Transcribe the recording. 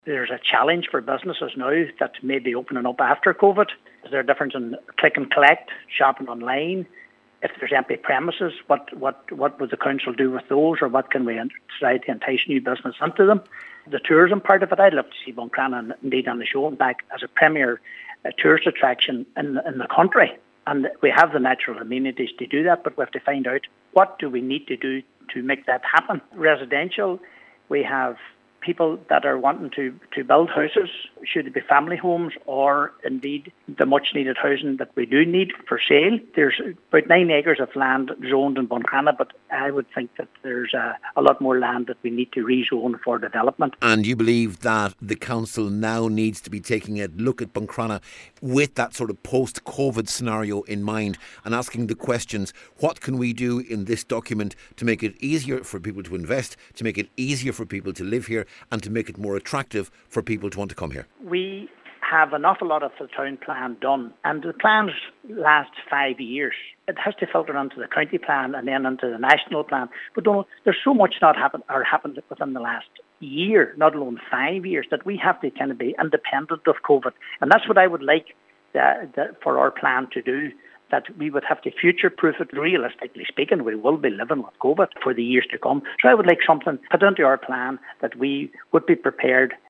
There's a challenge for businesses now that may be opening up after COVID. Is there a difference in click and collect, shopping online? If there's empty premises, what would the council do with those, or what can we try to entice new business into them? The tourism part of it, I'd love to see Buncrana indeed on the show and back as a premier tourist attraction in the country. And we have the natural amenities to do that, but we have to find out what do we need to do to make that happen. Residential, we have people that are wanting to build houses, should it be family homes or indeed the much needed housing that we do need for sale. There's about 9 acres of land zoned in Buncrana, but I would think that there's a lot more land that we need to rezone for development. And you believe that the council now needs to be taking a look at Buncrana with that sort of post-COVID scenario in mind and asking the questions, what can we do in this document to make it easier for people to invest, to make it easier for people to live here, and to make it more attractive for people to want to come here? We have an awful lot of the town plan done, and the plans last 5 years. It has to filter into the county plan and then into the national plan. But there's so much happened within the last year, not alone 5 years, that we have to kind of be independent of COVID. And that's what I would like for our plan to do, that we would have to future-proof it. Realistically speaking, we will be living with COVID for the years to come. So I would like something put into our plan that we would be prepared